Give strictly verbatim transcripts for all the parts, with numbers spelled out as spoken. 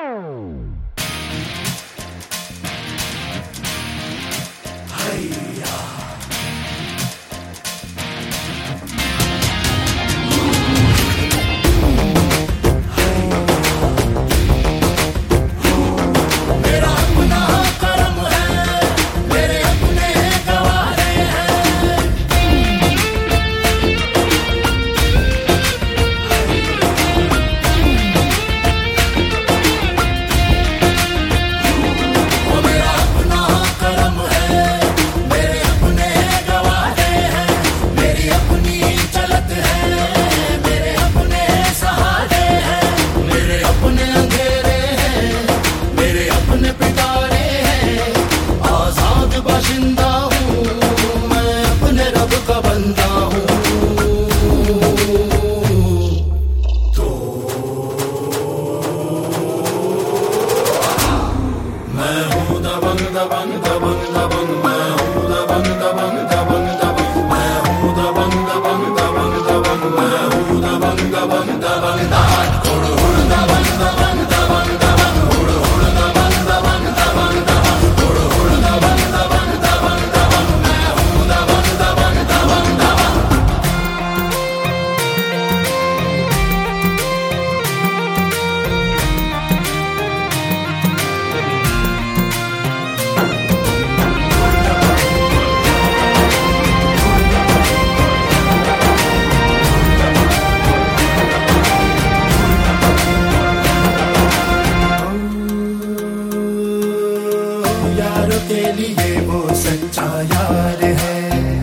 के लिए वो सच्चा यार है,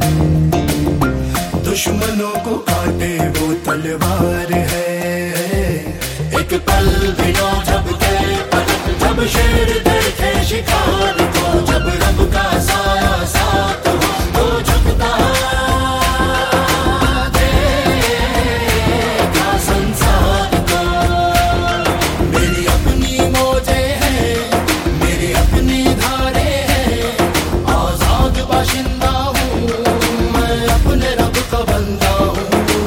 दुश्मनों को काटे वो तलवार है। एक पल भी ना झपके पलक, जब शेर देखे शिकार को, जब रब का साया साथ हो तो झुकता देखा संसार को। मेरी अपनी मौजें हैं, मेरी अपनी धारे हैं, आजाद बाशिंदा हूँ मैं, अपने रब का बंदा हूँ।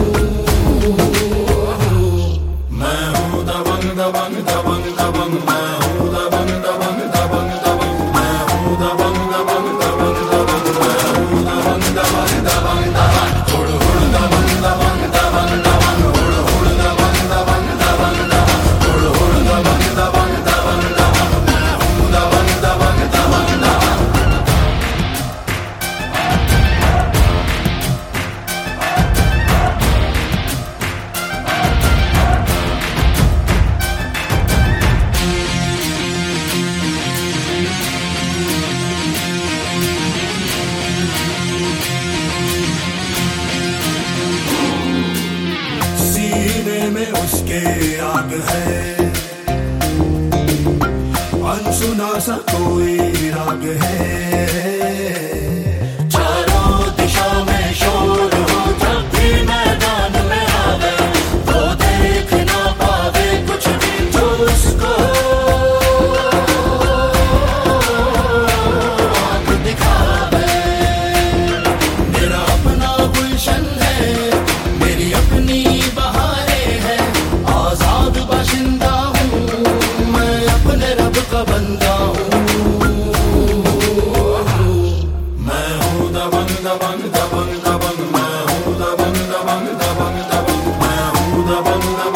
मैं हूँ दबंग दबंग दबंग दबंग, मैं हूँ दबंग दबंग दबंग दबंग, मैं हूँ दबंग दबंग दबंग दबंग, मैं हूँ दबंग दबंग दबंग दबंग, हुड़ हुड़ दबंग दबंग दबंग दबंग, हुड़ हुड़ दबंग दबंग दबंग दबंग, हुड़ हुड़ दबंग दबंग दबंग दबंग, मैं हूँ दबंग दबंग दबंग दबंग। सीने में उसके आग है, अनसुना सा कोई राग है। चारों दिशा में शोर हो, जब भी मैदान में आवे वो देख ना पावे कुछ भी जो उसको आँख दिखावे। मेरा अपना गुलशन है, मेरी अपनी बहारें हैं, आजाद बाशिंदा हूँ मैं, अपने रब का बंदा हूँ। मैं हूँ दबंग दबंग दबंग दबंग, मैं हूँ दबंग दबंग दबंग दबंग, मैं हूँ दबंग दबंग